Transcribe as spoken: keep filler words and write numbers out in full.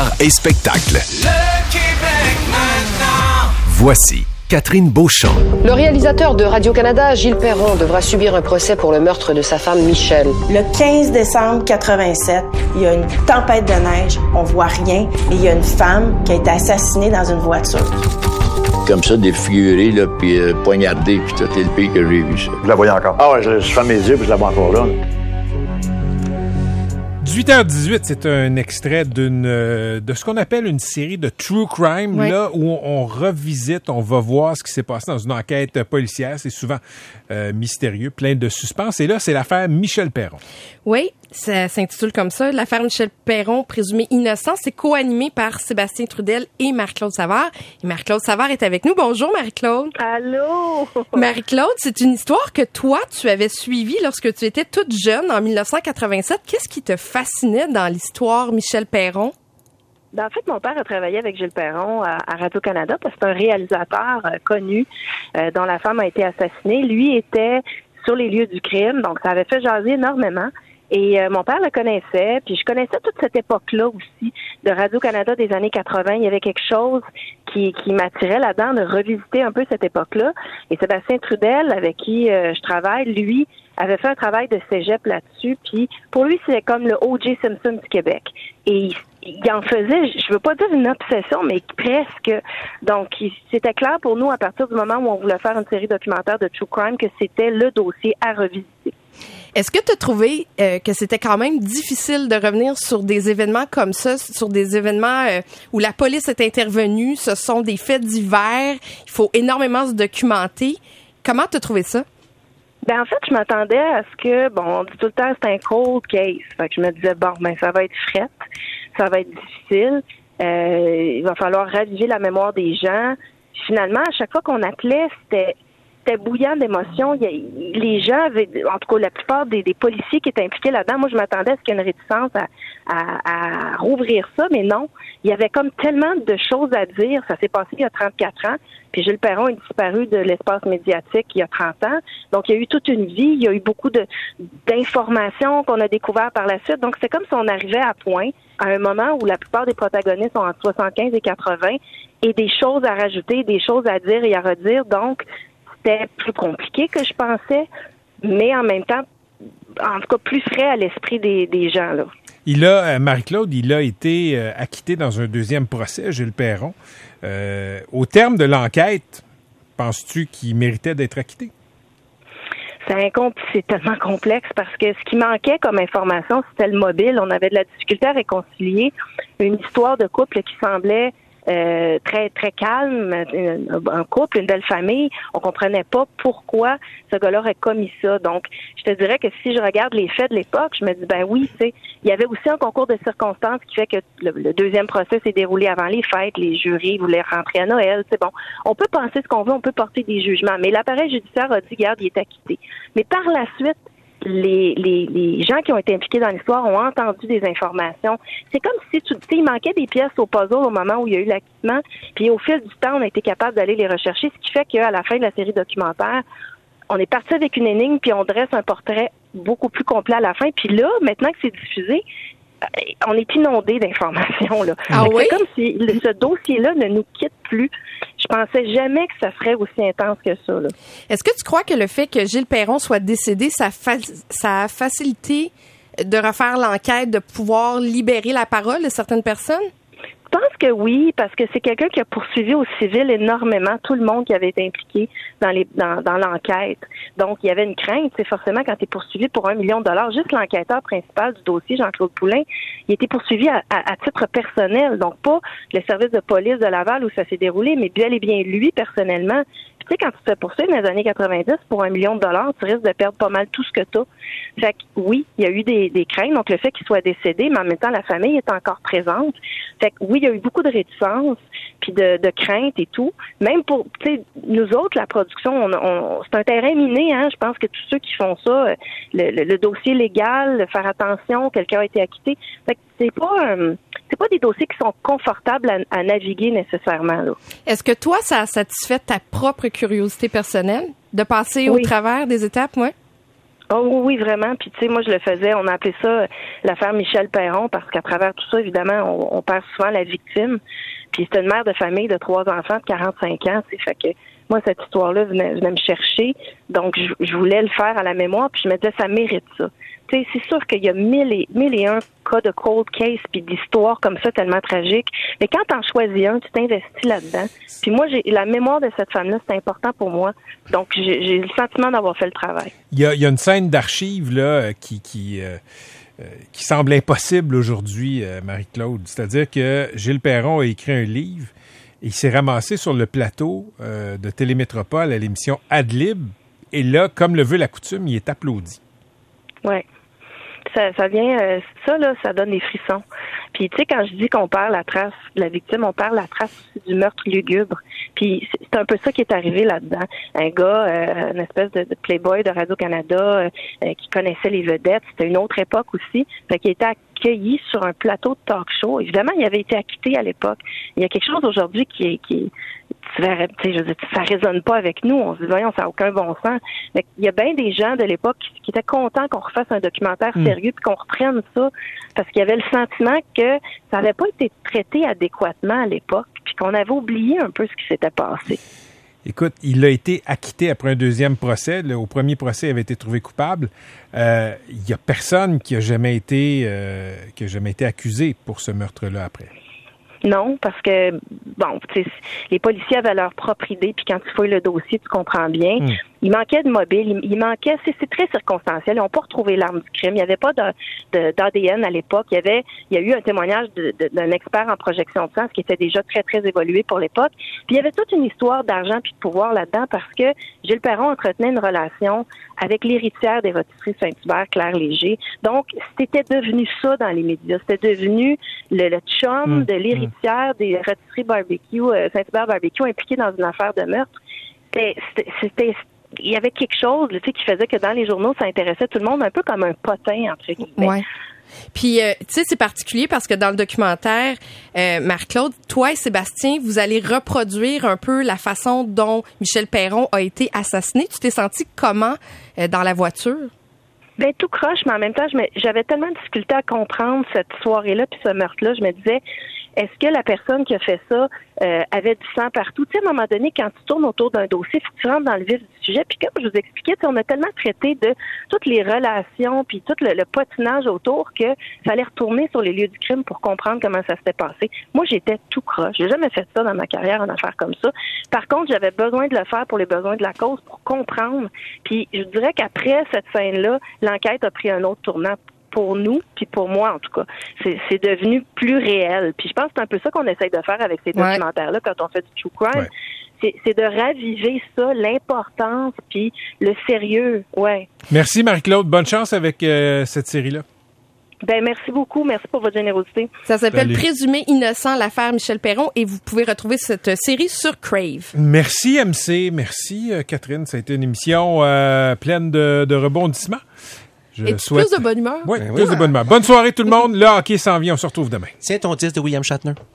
Art et spectacle. Le Québec maintenant. Voici Catherine Beauchamp. Le réalisateur de Radio-Canada, Gilles Perron, devra subir un procès pour le meurtre de sa femme Michel. Le quinze décembre quatre-vingt-sept, il y a une tempête de neige, on voit rien, et il y a une femme qui a été assassinée dans une voiture. Comme ça, défiguré, là, puis euh, poignardé, puis tout, c'est le pire que j'ai vu, ça. Je la voyais encore. Ah ouais, je, je ferme mes yeux, puis je la vois encore là. dix-huit heures dix-huit, c'est un extrait d'une euh, de ce qu'on appelle une série de true crime, oui. Là où on, on revisite, on va voir ce qui s'est passé dans une enquête policière. C'est souvent euh, mystérieux, plein de suspense. Et là, c'est l'affaire Michel Perron. Oui, ça s'intitule comme ça. L'affaire Michel Perron, présumé innocent, c'est co-animé par Sébastien Trudel et Marie-Claude Savard. Et Marie-Claude Savard est avec nous. Bonjour, Marie-Claude. Allô. Marie-Claude, c'est une histoire que toi, tu avais suivie lorsque tu étais toute jeune, en dix-neuf cent quatre-vingt-sept. Qu'est-ce qui te fascinait dans l'histoire Michel Perron? Ben, en fait, mon père a travaillé avec Gilles Perron à, à Radio-Canada parce que c'est un réalisateur euh, connu euh, dont la femme a été assassinée. Lui était sur les lieux du crime, donc ça avait fait jaser énormément. Et euh, mon père le connaissait, puis je connaissais toute cette époque-là aussi de Radio-Canada des années quatre-vingts. Il y avait quelque chose qui, qui m'attirait là-dedans, de revisiter un peu cette époque-là. Et Sébastien Trudel, avec qui euh, je travaille, lui, avait fait un travail de cégep là-dessus. Puis pour lui, c'était comme le O J Simpson du Québec. Et il, il en faisait, je veux pas dire une obsession, mais presque. Donc, il, c'était clair pour nous, à partir du moment où on voulait faire une série documentaire de True Crime, que c'était le dossier à revisiter. Est-ce que tu as trouvé euh, que c'était quand même difficile de revenir sur des événements comme ça, sur des événements euh, où la police est intervenue, ce sont des faits divers, il faut énormément se documenter. Comment tu as trouvé ça? Ben en fait, je m'attendais à ce que, bon, on dit tout le temps c'est un cold case. Fait que je me disais, bon, ben ça va être frette, ça va être difficile, euh, il va falloir raviver la mémoire des gens. Finalement, à chaque fois qu'on appelait, c'était C'était bouillant d'émotions. Les gens avaient, en tout cas, la plupart des, des policiers qui étaient impliqués là-dedans, moi, je m'attendais à ce qu'il y ait une réticence à, à, à rouvrir ça, mais non. Il y avait comme tellement de choses à dire. Ça s'est passé il y a trente-quatre ans, puis Gilles Perron est disparu de l'espace médiatique il y a trente ans. Donc, il y a eu toute une vie. Il y a eu beaucoup de d'informations qu'on a découvertes par la suite. Donc, c'est comme si on arrivait à point, à un moment où la plupart des protagonistes sont entre soixante-quinze et quatre-vingts, et des choses à rajouter, des choses à dire et à redire. Donc, c'était plus compliqué que je pensais, mais en même temps, en tout cas, plus frais à l'esprit des, des gens, là. Il a, Marie-Claude, il a été euh, acquitté dans un deuxième procès, Gilles Perron. Euh, au terme de l'enquête, penses-tu qu'il méritait d'être acquitté? C'est, incom- c'est tellement complexe parce que ce qui manquait comme information, c'était le mobile. On avait de la difficulté à réconcilier une histoire de couple qui semblait Euh, très très calme, un couple, une belle famille. On comprenait pas pourquoi ce gars-là aurait commis ça. Donc, je te dirais que si je regarde les faits de l'époque, je me dis, ben oui, tu sais, il y avait aussi un concours de circonstances qui fait que le, le deuxième procès s'est déroulé avant les fêtes, les jurys voulaient rentrer à Noël, c'est bon. On peut penser ce qu'on veut, on peut porter des jugements, mais l'appareil judiciaire a dit, garde, il est acquitté. Mais par la suite, Les, les, les gens qui ont été impliqués dans l'histoire ont entendu des informations. C'est comme si, tu sais, il manquait des pièces au puzzle au moment où il y a eu l'acquittement, puis au fil du temps, on a été capable d'aller les rechercher, ce qui fait qu'à la fin de la série documentaire, on est parti avec une énigme, puis on dresse un portrait beaucoup plus complet à la fin. Puis là, maintenant que c'est diffusé, on est inondé d'informations, là. Ah oui? C'est comme si ce dossier-là ne nous quitte plus. Je pensais jamais que ça serait aussi intense que ça, là. Est-ce que tu crois que le fait que Gilles Perron soit décédé, ça, fa- ça a facilité de refaire l'enquête, de pouvoir libérer la parole de certaines personnes? Je pense que oui, parce que c'est quelqu'un qui a poursuivi au civil énormément tout le monde qui avait été impliqué dans les dans, dans l'enquête. Donc, il y avait une crainte, c'est forcément quand tu es poursuivi pour un million de dollars, juste l'enquêteur principal du dossier, Jean-Claude Poulin, il était poursuivi à, à, à titre personnel, donc pas le service de police de Laval où ça s'est déroulé, mais bel et bien lui, personnellement. Puis, tu sais, quand tu te fais poursuivre dans les années quatre-vingt-dix pour un million de dollars, tu risques de perdre pas mal tout ce que tu as. Fait que oui, il y a eu des, des craintes, donc le fait qu'il soit décédé, mais en même temps, la famille est encore présente. Fait que oui, il y a eu beaucoup de réticence, puis de, de crainte et tout. Même pour, tu sais, nous autres, la production, on, on, c'est un terrain miné, hein. Je pense que tous ceux qui font ça, le, le, le dossier légal, faire attention, quelqu'un a été acquitté. Fait que c'est pas, euh, c'est pas des dossiers qui sont confortables à, à naviguer nécessairement, là. Est-ce que toi, ça a satisfait ta propre curiosité personnelle de passer oui. au travers des étapes, moi? Oh oui, vraiment. Puis tu sais, moi je le faisais, on a appelé ça l'affaire Michel Perron parce qu'à travers tout ça, évidemment, on, on perd souvent la victime. Puis c'est une mère de famille de trois enfants de quarante-cinq ans, tu sais, fait que moi cette histoire-là venait, venait me chercher, donc je, je voulais le faire à la mémoire, puis je me disais ça mérite ça. Tu sais, c'est sûr qu'il y a mille et, mille et un cas de cold case puis d'histoires comme ça tellement tragiques, mais quand t'en choisis un, tu t'investis là-dedans. Puis moi, j'ai la mémoire de cette femme-là, c'est important pour moi, donc j'ai, j'ai le sentiment d'avoir fait le travail. Il y a, il y a une scène d'archives là qui qui euh, euh, qui semble impossible aujourd'hui, euh, Marie-Claude. C'est-à-dire que Gilles Perron a écrit un livre et il s'est ramassé sur le plateau euh, de Télémétropole à l'émission Ad-Lib, et là, comme le veut la coutume, il est applaudi. Ouais. Ça, ça vient, euh, ça là, ça donne des frissons. Puis tu sais, quand je dis qu'on perd la trace de la victime, on perd la trace aussi du meurtre lugubre. Puis c'est un peu ça qui est arrivé là-dedans. Un gars, euh, une espèce de, de playboy de Radio-Canada euh, euh, qui connaissait les vedettes. C'était une autre époque aussi. Fait qu'il était accueilli sur un plateau de talk-show. Évidemment, il avait été acquitté à l'époque. Il y a quelque chose aujourd'hui qui est, qui est tu verrais, tu sais, je veux dire, ça résonne pas avec nous. On se dit, voyons, ça n'a aucun bon sens. Mais il y a bien des gens de l'époque qui, qui étaient contents qu'on refasse un documentaire sérieux puis qu'on reprenne ça parce qu'il y avait le sentiment que ça n'avait pas été traité adéquatement à l'époque puis qu'on avait oublié un peu ce qui s'était passé. Écoute, il a été acquitté après un deuxième procès. Là, au premier procès, il avait été trouvé coupable. Euh, il y a personne qui a jamais été euh, qui a jamais été accusé pour ce meurtre-là après. Non, parce que, bon, tu sais, les policiers avaient leur propre idée, puis quand tu fouilles le dossier, tu comprends bien. Mmh. Il manquait de mobile, il, il manquait, c'est, c'est très circonstanciel, ils n'ont pas retrouvé l'arme du crime, il n'y avait pas de, de, d'A D N à l'époque, il y avait, il y a eu un témoignage de, de, d'un expert en projection de sang, ce qui était déjà très, très évolué pour l'époque, puis il y avait toute une histoire d'argent puis de pouvoir là-dedans, parce que Gilles Perron entretenait une relation avec l'héritière des rôtisseries Saint-Hubert, Claire Léger, donc c'était devenu ça dans les médias, c'était devenu le, le chum mmh. de l'héritière des rôtisseries barbecue, euh, Saint-Hubert barbecue, impliqué dans une affaire de meurtre. C'était, c'était, c'était il y avait quelque chose, tu sais, qui faisait que dans les journaux, ça intéressait tout le monde, un peu comme un potin, entre guillemets. Ouais. Puis, euh, tu sais, c'est particulier parce que dans le documentaire, euh, Marc-Claude, toi et Sébastien, vous allez reproduire un peu la façon dont Michel Perron a été assassiné. Tu t'es senti comment euh, dans la voiture? Ben tout croche, mais en même temps, je me, j'avais tellement de difficulté à comprendre cette soirée-là puis ce meurtre-là. Je me disais, est-ce que la personne qui a fait ça euh, avait du sang partout? Tu sais, à un moment donné, quand tu tournes autour d'un dossier, il faut que tu rentres dans le vif du sujet. Puis comme je vous expliquais, on a tellement traité de toutes les relations puis tout le, le potinage autour que fallait retourner sur les lieux du crime pour comprendre comment ça s'était passé. Moi, j'étais tout croche. J'ai jamais fait ça dans ma carrière, une affaire comme ça. Par contre, j'avais besoin de le faire pour les besoins de la cause, pour comprendre. Puis je dirais qu'après cette scène-là, l'enquête a pris un autre tournant pour nous, puis pour moi en tout cas. C'est, c'est devenu plus réel. Puis je pense que c'est un peu ça qu'on essaye de faire avec ces ouais. documentaires-là quand on fait du true crime. Ouais. C'est, c'est de raviver ça, l'importance, puis le sérieux. Ouais. Merci Marie-Claude. Bonne chance avec euh, cette série-là. Ben merci beaucoup. Merci pour votre générosité. Ça s'appelle Salut. Présumé innocent, l'affaire Michel Perron, et vous pouvez retrouver cette série sur Crave. Merci M C. Merci euh, Catherine. Ça a été une émission euh, pleine de, de rebondissements. Je Et souhaite... plus de bonne humeur. Oui, ben plus oui. de bonne humeur. Bonne soirée tout le monde. Le hockey s'en vient. On se retrouve demain. C'est ton disque de William Shatner.